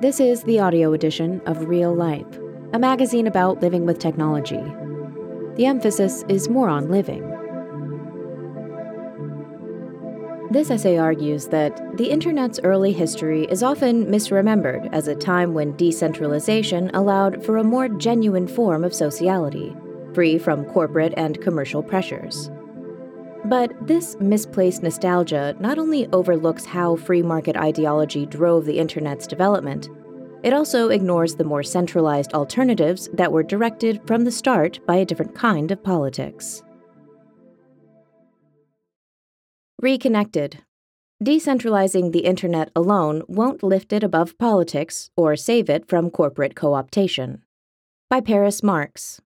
This is the audio edition of Real Life, a magazine about living with technology. The emphasis is more on living. This essay argues that the Internet's early history is often misremembered as a time when decentralization allowed for a more genuine form of sociality, free from corporate and commercial pressures. But this misplaced nostalgia not only overlooks how free market ideology drove the Internet's development, it also ignores the more centralized alternatives that were directed from the start by a different kind of politics. Reconnected. Decentralizing the Internet alone won't lift it above politics or save it from corporate co-optation. By Paris Marx.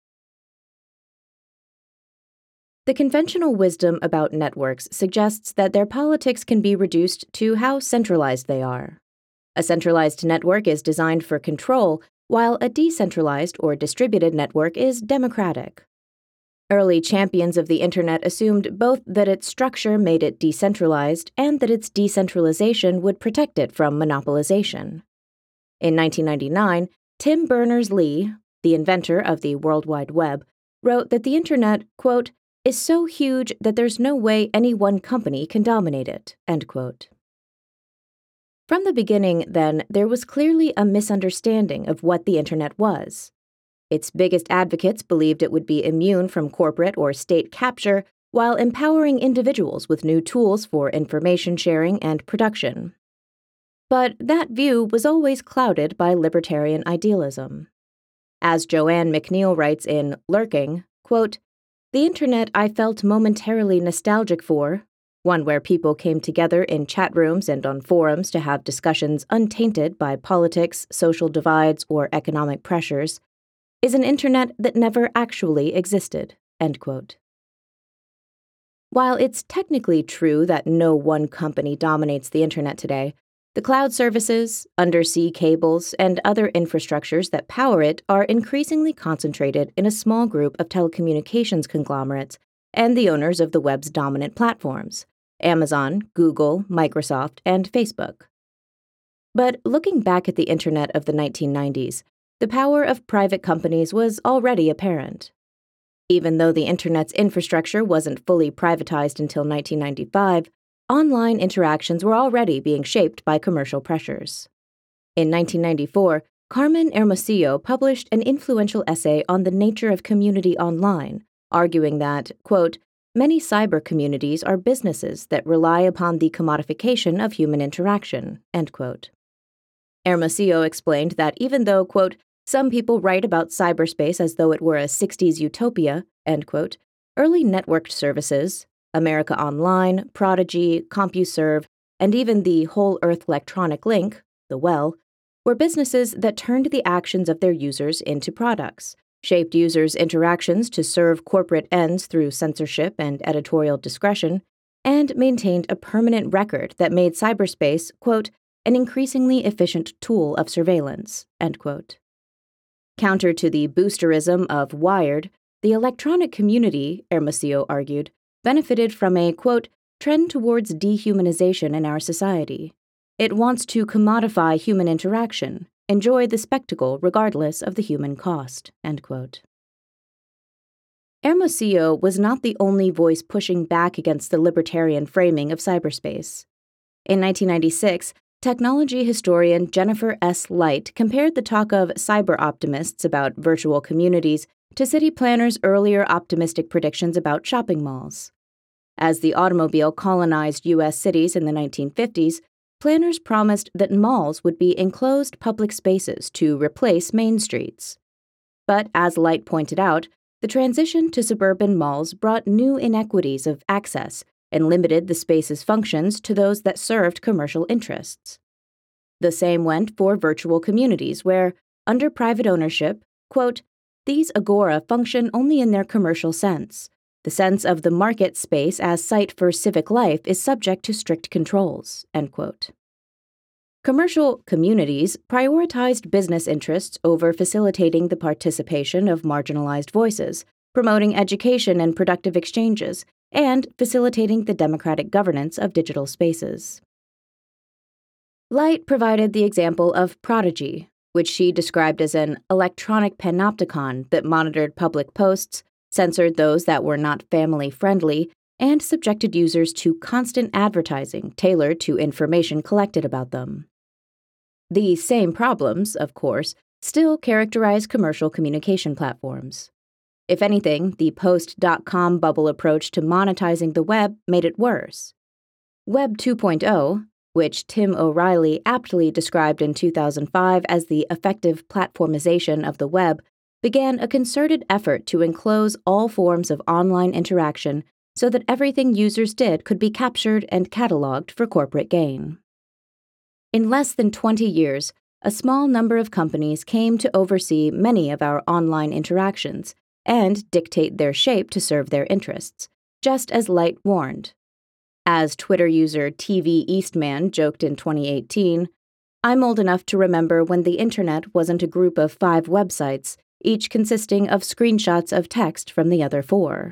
The conventional wisdom about networks suggests that their politics can be reduced to how centralized they are. A centralized network is designed for control, while a decentralized or distributed network is democratic. Early champions of the Internet assumed both that its structure made it decentralized and that its decentralization would protect it from monopolization. In 1999, Tim Berners-Lee, the inventor of the World Wide Web, wrote that the Internet, quote, is so huge that there's no way any one company can dominate it, end quote. From the beginning, then, there was clearly a misunderstanding of what the Internet was. Its biggest advocates believed it would be immune from corporate or state capture while empowering individuals with new tools for information sharing and production. But that view was always clouded by libertarian idealism. As Joanne McNeill writes in Lurking, quote, "The Internet I felt momentarily nostalgic for, one where people came together in chat rooms and on forums to have discussions untainted by politics, social divides, or economic pressures, is an Internet that never actually existed," end quote. While it's technically true that no one company dominates the Internet today, the cloud services, undersea cables, and other infrastructures that power it are increasingly concentrated in a small group of telecommunications conglomerates and the owners of the web's dominant platforms, Amazon, Google, Microsoft, and Facebook. But looking back at the Internet of the 1990s, the power of private companies was already apparent. Even though the Internet's infrastructure wasn't fully privatized until 1995, online interactions were already being shaped by commercial pressures. In 1994, Carmen Hermosillo published an influential essay on the nature of community online, arguing that, quote, many cyber communities are businesses that rely upon the commodification of human interaction, end quote. Hermosillo explained that even though, quote, some people write about cyberspace as though it were a 60s utopia, end quote, early networked services, America Online, Prodigy, CompuServe, and even the Whole Earth Electronic Link, the WELL, were businesses that turned the actions of their users into products, shaped users' interactions to serve corporate ends through censorship and editorial discretion, and maintained a permanent record that made cyberspace, quote, an increasingly efficient tool of surveillance, end quote. Counter to the boosterism of Wired, the electronic community, Hermosillo argued, benefited from a, quote, trend towards dehumanization in our society. It wants to commodify human interaction, enjoy the spectacle regardless of the human cost, end quote. Hermosillo was not the only voice pushing back against the libertarian framing of cyberspace. In 1996, technology historian Jennifer S. Light compared the talk of cyber optimists about virtual communities to city planners' earlier optimistic predictions about shopping malls. As the automobile colonized U.S. cities in the 1950s, planners promised that malls would be enclosed public spaces to replace main streets. But as Light pointed out, the transition to suburban malls brought new inequities of access and limited the space's functions to those that served commercial interests. The same went for virtual communities where, under private ownership, quote, these agora function only in their commercial sense. The sense of the market space as site for civic life is subject to strict controls, end quote. Commercial communities prioritized business interests over facilitating the participation of marginalized voices, promoting education and productive exchanges, and facilitating the democratic governance of digital spaces. Light provided the example of Prodigy, which she described as an electronic panopticon that monitored public posts, censored those that were not family-friendly, and subjected users to constant advertising tailored to information collected about them. These same problems, of course, still characterize commercial communication platforms. If anything, the post.com bubble approach to monetizing the web made it worse. Web 2.0, which Tim O'Reilly aptly described in 2005 as the effective platformization of the web, began a concerted effort to enclose all forms of online interaction so that everything users did could be captured and cataloged for corporate gain. In less than 20 years, a small number of companies came to oversee many of our online interactions and dictate their shape to serve their interests, just as Light warned. As Twitter user TV Eastman joked in 2018, "I'm old enough to remember when the internet wasn't a group of 5 websites, each consisting of screenshots of text from the other 4.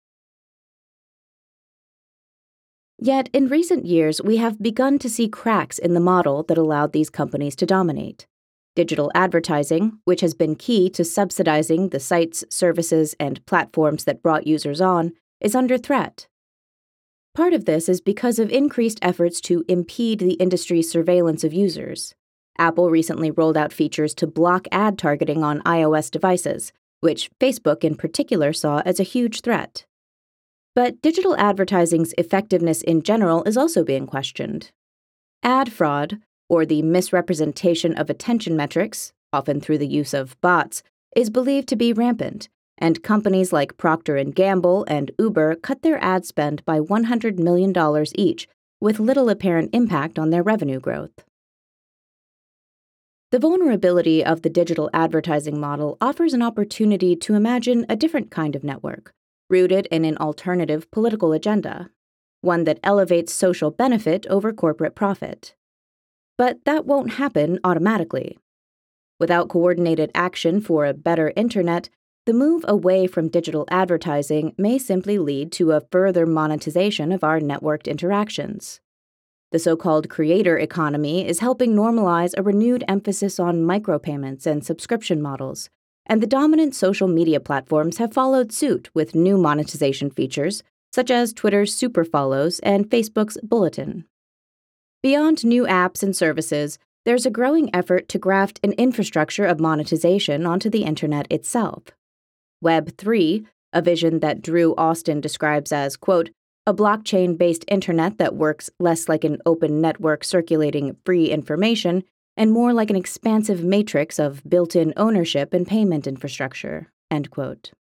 Yet, in recent years, we have begun to see cracks in the model that allowed these companies to dominate. Digital advertising, which has been key to subsidizing the sites, services, and platforms that brought users on, is under threat. Part of this is because of increased efforts to impede the industry's surveillance of users. Apple recently rolled out features to block ad targeting on iOS devices, which Facebook in particular saw as a huge threat. But digital advertising's effectiveness in general is also being questioned. Ad fraud, or the misrepresentation of attention metrics, often through the use of bots, is believed to be rampant, and companies like Procter & Gamble and Uber cut their ad spend by $100 million each, with little apparent impact on their revenue growth. The vulnerability of the digital advertising model offers an opportunity to imagine a different kind of network, rooted in an alternative political agenda, one that elevates social benefit over corporate profit. But that won't happen automatically. Without coordinated action for a better internet, the move away from digital advertising may simply lead to a further monetization of our networked interactions. The so-called creator economy is helping normalize a renewed emphasis on micropayments and subscription models, and the dominant social media platforms have followed suit with new monetization features, such as Twitter's Super Follows and Facebook's Bulletin. Beyond new apps and services, there's a growing effort to graft an infrastructure of monetization onto the internet itself. Web 3, a vision that Drew Austin describes as, quote, a blockchain-based internet that works less like an open network circulating free information and more like an expansive matrix of built-in ownership and payment infrastructure, end quote.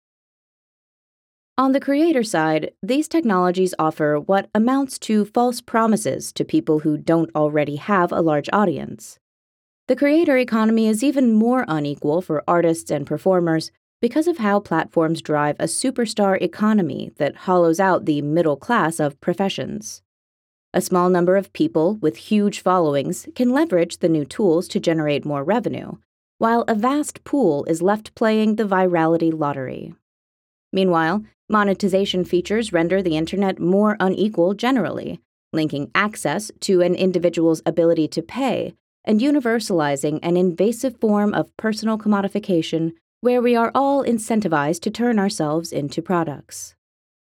On the creator side, these technologies offer what amounts to false promises to people who don't already have a large audience. The creator economy is even more unequal for artists and performers because of how platforms drive a superstar economy that hollows out the middle class of professions. A small number of people with huge followings can leverage the new tools to generate more revenue, while a vast pool is left playing the virality lottery. Meanwhile, monetization features render the internet more unequal generally, linking access to an individual's ability to pay and universalizing an invasive form of personal commodification where we are all incentivized to turn ourselves into products.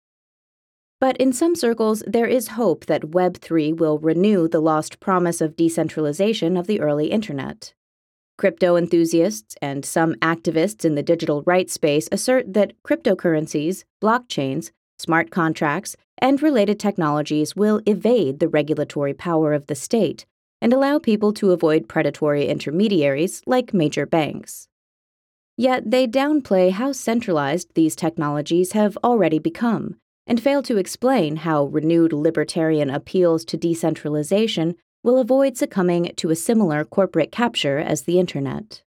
But in some circles, there is hope that Web3 will renew the lost promise of decentralization of the early internet. Crypto enthusiasts and some activists in the digital rights space assert that cryptocurrencies, blockchains, smart contracts, and related technologies will evade the regulatory power of the state and allow people to avoid predatory intermediaries like major banks. Yet they downplay how centralized these technologies have already become, and fail to explain how renewed libertarian appeals to decentralization will avoid succumbing to a similar corporate capture as the internet.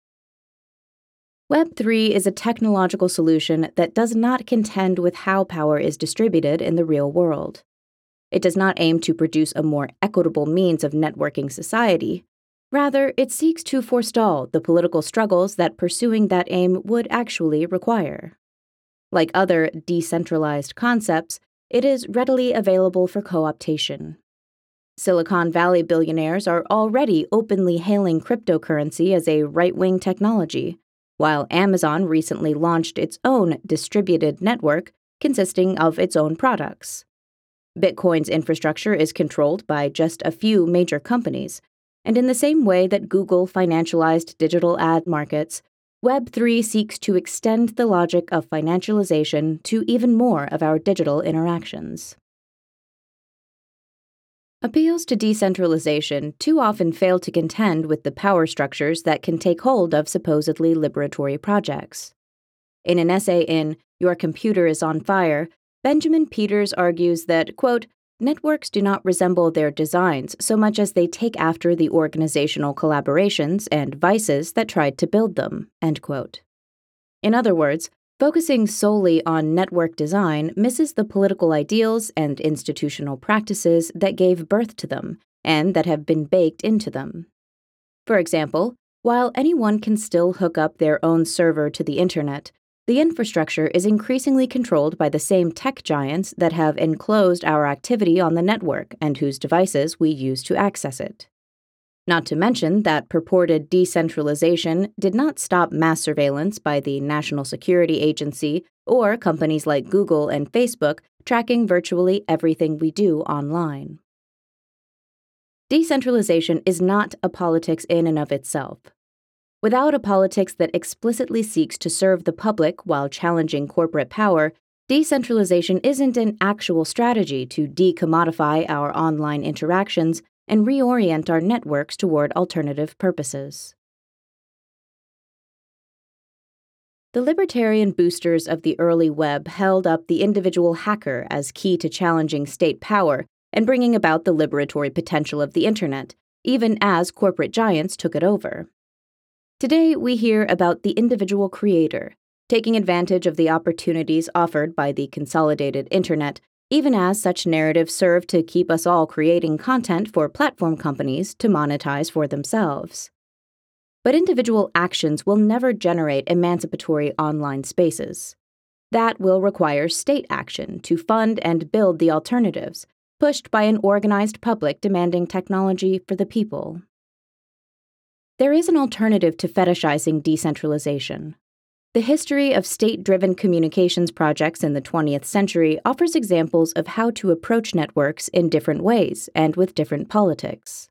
Web3 is a technological solution that does not contend with how power is distributed in the real world. It does not aim to produce a more equitable means of networking society. Rather, it seeks to forestall the political struggles that pursuing that aim would actually require. Like other decentralized concepts, it is readily available for co-optation. Silicon Valley billionaires are already openly hailing cryptocurrency as a right-wing technology, while Amazon recently launched its own distributed network consisting of its own products. Bitcoin's infrastructure is controlled by just a few major companies, and in the same way that Google financialized digital ad markets, Web3 seeks to extend the logic of financialization to even more of our digital interactions. Appeals to decentralization too often fail to contend with the power structures that can take hold of supposedly liberatory projects. In an essay in Your Computer is on Fire, Benjamin Peters argues that, quote, networks do not resemble their designs so much as they take after the organizational collaborations and vices that tried to build them, end quote. In other words, focusing solely on network design misses the political ideals and institutional practices that gave birth to them and that have been baked into them. For example, while anyone can still hook up their own server to the internet, the infrastructure is increasingly controlled by the same tech giants that have enclosed our activity on the network and whose devices we use to access it. Not to mention that purported decentralization did not stop mass surveillance by the National Security Agency or companies like Google and Facebook tracking virtually everything we do online. Decentralization is not a politics in and of itself. Without a politics that explicitly seeks to serve the public while challenging corporate power, decentralization isn't an actual strategy to decommodify our online interactions and reorient our networks toward alternative purposes. The libertarian boosters of the early web held up the individual hacker as key to challenging state power and bringing about the liberatory potential of the internet, even as corporate giants took it over. Today, we hear about the individual creator, taking advantage of the opportunities offered by the consolidated internet, even as such narratives serve to keep us all creating content for platform companies to monetize for themselves. But individual actions will never generate emancipatory online spaces. That will require state action to fund and build the alternatives, pushed by an organized public demanding technology for the people. There is an alternative to fetishizing decentralization. The history of state-driven communications projects in the 20th century offers examples of how to approach networks in different ways and with different politics.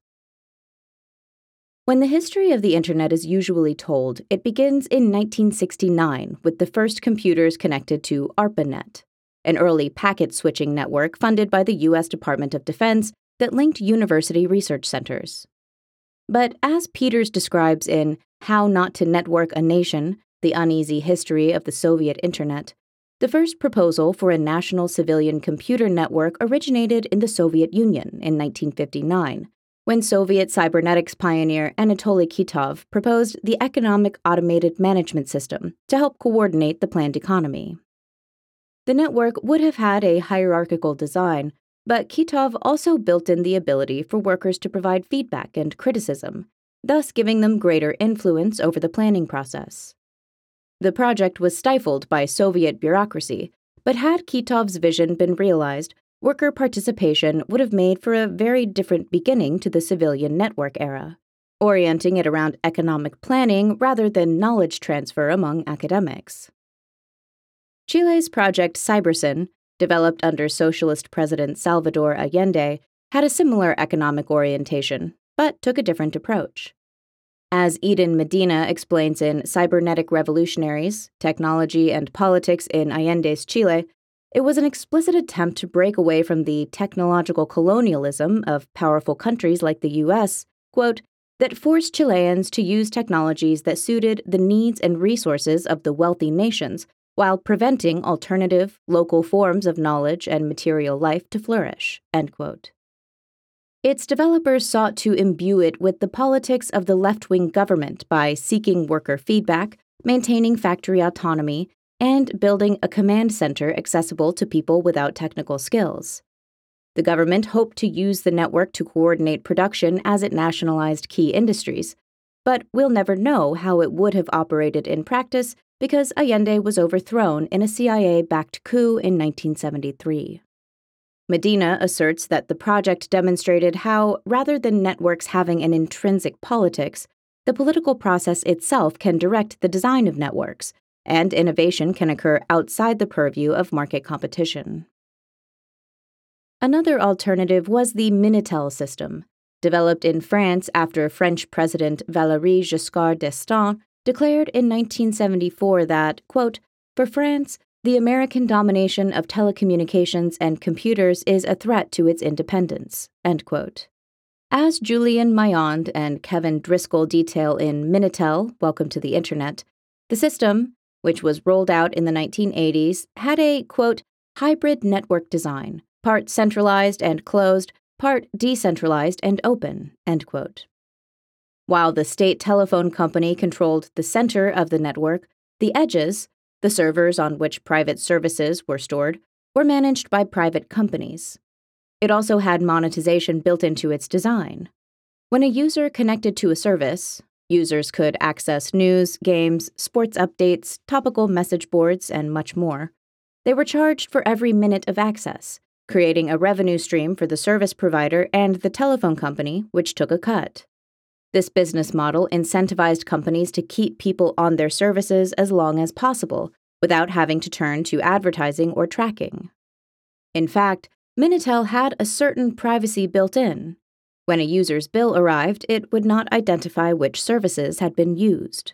When the history of the internet is usually told, it begins in 1969 with the first computers connected to ARPANET, an early packet switching network funded by the U.S. Department of Defense that linked university research centers. But as Peters describes in How Not to Network a Nation, The Uneasy History of the Soviet Internet, the first proposal for a national civilian computer network originated in the Soviet Union in 1959, when Soviet cybernetics pioneer Anatoly Kitov proposed the Economic Automated Management System to help coordinate the planned economy. The network would have had a hierarchical design, but Kitov also built in the ability for workers to provide feedback and criticism, thus giving them greater influence over the planning process. The project was stifled by Soviet bureaucracy, but had Kitov's vision been realized, worker participation would have made for a very different beginning to the civilian network era, orienting it around economic planning rather than knowledge transfer among academics. Chile's project Cybersyn, developed under socialist President Salvador Allende, had a similar economic orientation, but took a different approach. As Eden Medina explains in Cybernetic Revolutionaries, Technology and Politics in Allende's Chile, it was an explicit attempt to break away from the technological colonialism of powerful countries like the U.S., quote, that forced Chileans to use technologies that suited the needs and resources of the wealthy nations, while preventing alternative, local forms of knowledge and material life to flourish, end quote. Its developers sought to imbue it with the politics of the left-wing government by seeking worker feedback, maintaining factory autonomy, and building a command center accessible to people without technical skills. The government hoped to use the network to coordinate production as it nationalized key industries, but we'll never know how it would have operated in practice because Allende was overthrown in a CIA-backed coup in 1973. Medina asserts that the project demonstrated how, rather than networks having an intrinsic politics, the political process itself can direct the design of networks, and innovation can occur outside the purview of market competition. Another alternative was the Minitel system, developed in France after French President Valéry Giscard d'Estaing declared in 1974 that, quote, "For France, the American domination of telecommunications and computers is a threat to its independence," end quote. As Julian Mayand and Kevin Driscoll detail in Minitel, Welcome to the Internet, the system, which was rolled out in the 1980s, had a, quote, "hybrid network design, part centralized and closed, part decentralized and open," end quote. While the state telephone company controlled the center of the network, the edges, the servers on which private services were stored, were managed by private companies. It also had monetization built into its design. When a user connected to a service, users could access news, games, sports updates, topical message boards, and much more. They were charged for every minute of access, creating a revenue stream for the service provider and the telephone company, which took a cut. This business model incentivized companies to keep people on their services as long as possible, without having to turn to advertising or tracking. In fact, Minitel had a certain privacy built in. When a user's bill arrived, it would not identify which services had been used.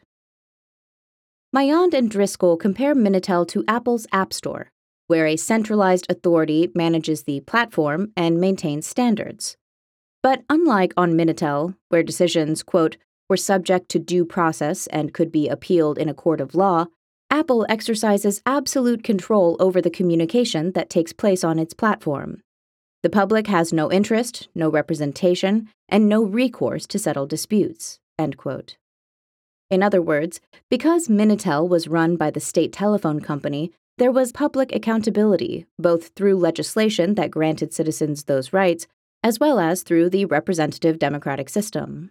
Mayand and Driscoll compare Minitel to Apple's App Store, where a centralized authority manages the platform and maintains standards. But unlike on Minitel, where decisions, quote, "were subject to due process and could be appealed in a court of law," Apple exercises absolute control over the communication that takes place on its platform. The public has no interest, no representation, and no recourse to settle disputes, end quote. In other words, because Minitel was run by the state telephone company, there was public accountability, both through legislation that granted citizens those rights, as well as through the representative democratic system.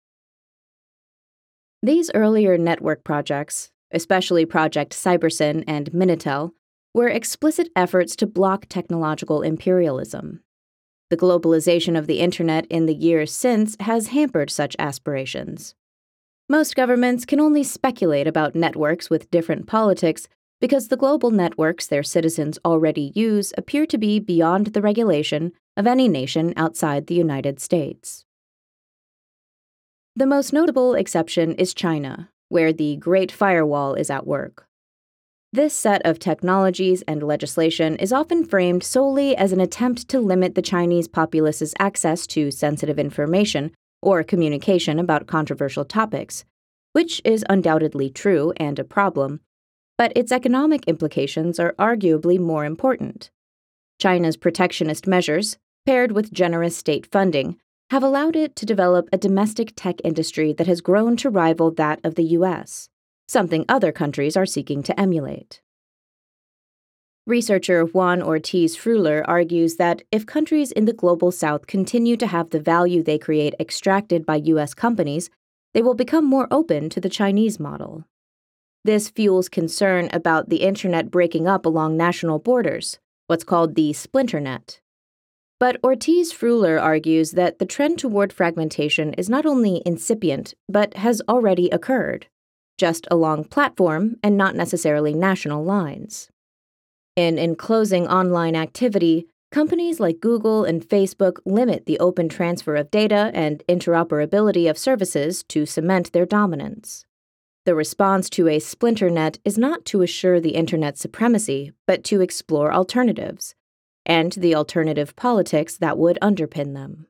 These earlier network projects, especially Project Cybersyn and Minitel, were explicit efforts to block technological imperialism. The globalization of the Internet in the years since has hampered such aspirations. Most governments can only speculate about networks with different politics because the global networks their citizens already use appear to be beyond the regulation of any nation outside the United States. The most notable exception is China, where the Great Firewall is at work. This set of technologies and legislation is often framed solely as an attempt to limit the Chinese populace's access to sensitive information or communication about controversial topics, which is undoubtedly true and a problem, but its economic implications are arguably more important. China's protectionist measures, paired with generous state funding, have allowed it to develop a domestic tech industry that has grown to rival that of the U.S., something other countries are seeking to emulate. Researcher Juan Ortiz-Fruller argues that if countries in the global South continue to have the value they create extracted by U.S. companies, they will become more open to the Chinese model. This fuels concern about the Internet breaking up along national borders, what's called the splinternet. But Ortiz-Fruller argues that the trend toward fragmentation is not only incipient, but has already occurred, just along platform and not necessarily national lines. In enclosing online activity, companies like Google and Facebook limit the open transfer of data and interoperability of services to cement their dominance. The response to a splinternet is not to assure the Internet's supremacy, but to explore alternatives, and the alternative politics that would underpin them.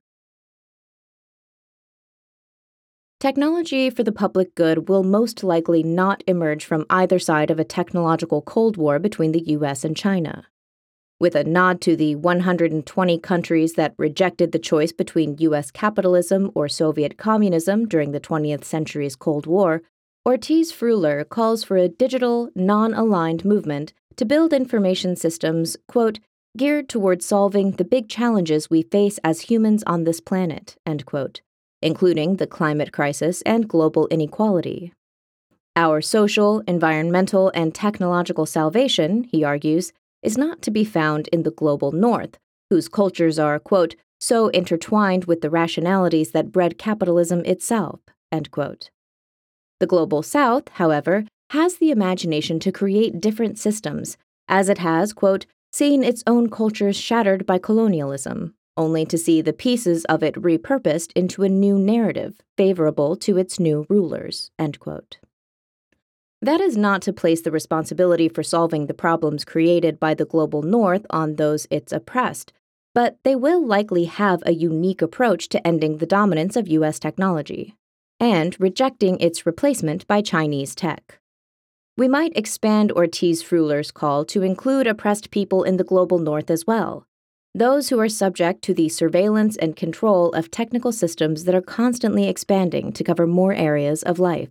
Technology for the public good will most likely not emerge from either side of a technological Cold War between the U.S. and China. With a nod to the 120 countries that rejected the choice between U.S. capitalism or Soviet communism during the 20th century's Cold War, Ortiz-Fruller calls for a digital, non-aligned movement to build information systems, quote, "geared toward solving the big challenges we face as humans on this planet," end quote, including the climate crisis and global inequality. Our social, environmental, and technological salvation, he argues, is not to be found in the global north, whose cultures are, quote, so intertwined with the rationalities that bred capitalism itself, end quote. The Global South, however, has the imagination to create different systems, as it has, quote, seen its own cultures shattered by colonialism, only to see the pieces of it repurposed into a new narrative favorable to its new rulers, end quote. That is not to place the responsibility for solving the problems created by the global North on those it's oppressed, but they will likely have a unique approach to ending the dominance of U.S. technology and rejecting its replacement by Chinese tech. We might expand Ortiz Fruller's call to include oppressed people in the global North as well, those who are subject to the surveillance and control of technical systems that are constantly expanding to cover more areas of life.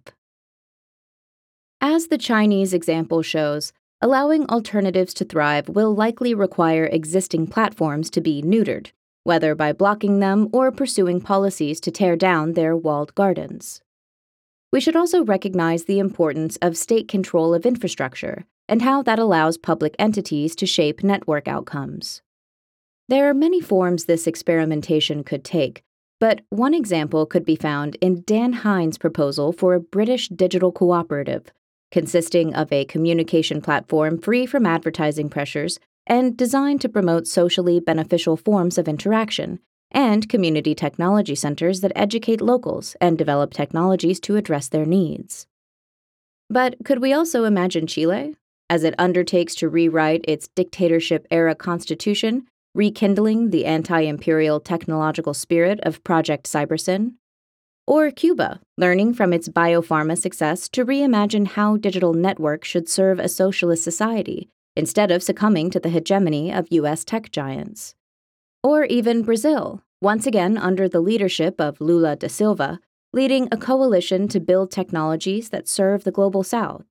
As the Chinese example shows, allowing alternatives to thrive will likely require existing platforms to be neutered, whether by blocking them or pursuing policies to tear down their walled gardens. We should also recognize the importance of state control of infrastructure and how that allows public entities to shape network outcomes. There are many forms this experimentation could take, but one example could be found in Dan Hines' proposal for a British digital cooperative, consisting of a communication platform free from advertising pressures and designed to promote socially beneficial forms of interaction, and community technology centers that educate locals and develop technologies to address their needs. But could we also imagine Chile, as it undertakes to rewrite its dictatorship-era constitution, rekindling the anti-imperial technological spirit of Project Cybersyn? Or Cuba, learning from its biopharma success to reimagine how digital networks should serve a socialist society, instead of succumbing to the hegemony of U.S. tech giants? Or even Brazil, once again under the leadership of Lula da Silva, leading a coalition to build technologies that serve the Global South.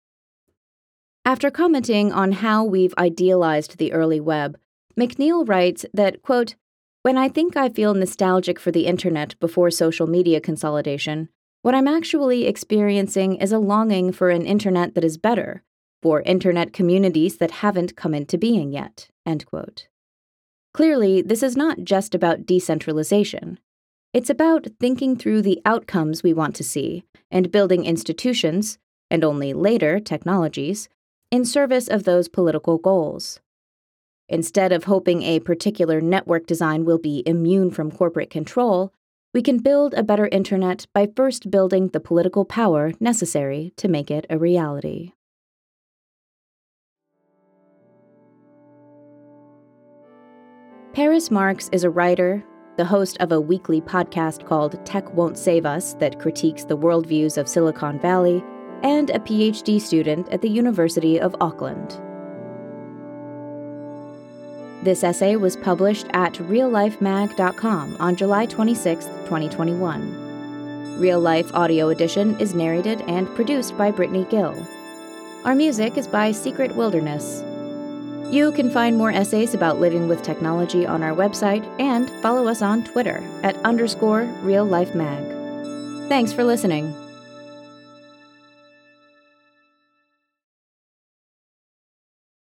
After commenting on how we've idealized the early web, McNeil writes that, quote, when I think I feel nostalgic for the internet before social media consolidation, what I'm actually experiencing is a longing for an internet that is better, for internet communities that haven't come into being yet, end quote. Clearly, this is not just about decentralization. It's about thinking through the outcomes we want to see and building institutions, and only later technologies, in service of those political goals. Instead of hoping a particular network design will be immune from corporate control, we can build a better internet by first building the political power necessary to make it a reality. Paris Marx is a writer, the host of a weekly podcast called Tech Won't Save Us that critiques the worldviews of Silicon Valley, and a PhD student at the University of Auckland. This essay was published at reallifemag.com on July 26, 2021. Real Life Audio Edition is narrated and produced by Brittany Gill. Our music is by Secret Wilderness. You can find more essays about living with technology on our website and follow us on Twitter at _reallifemag. Thanks for listening.